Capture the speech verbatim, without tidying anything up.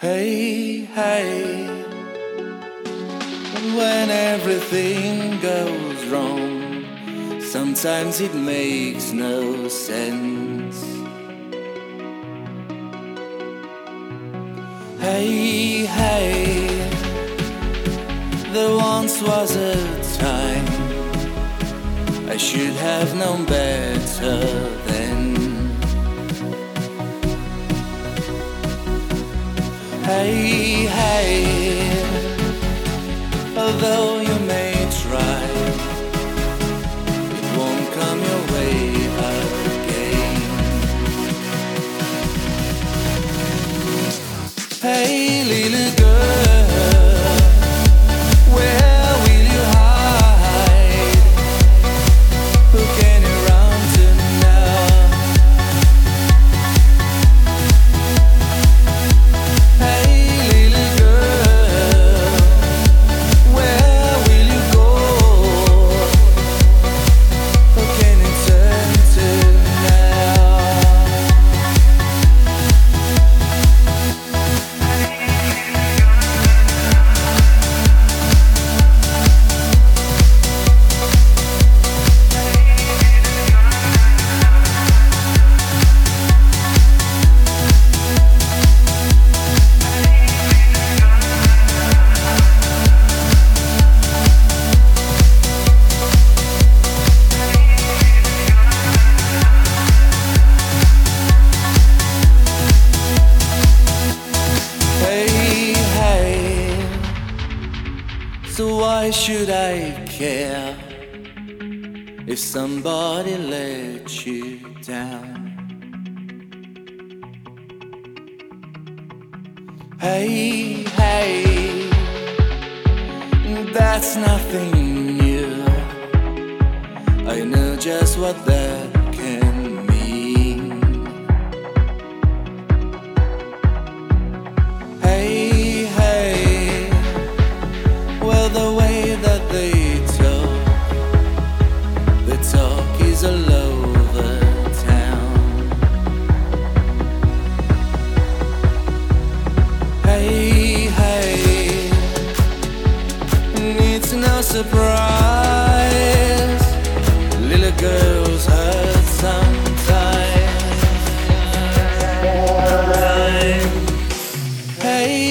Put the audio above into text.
Hey, hey, when everything goes wrong, sometimes it makes no sense. Hey, hey, there once was a time I should have known better then. Hey, hey, although you may try, it won't come your way again. Hey, little girl, where will you hide? Who can you run to now? So why should I care if somebody let you down? Hey, hey, that's nothing new. I know just what that can mean. Hey, hey, well, the way that they talk, the talk is all over town. Hey, hey, it's no surprise, little girls hurt sometimes. Hey,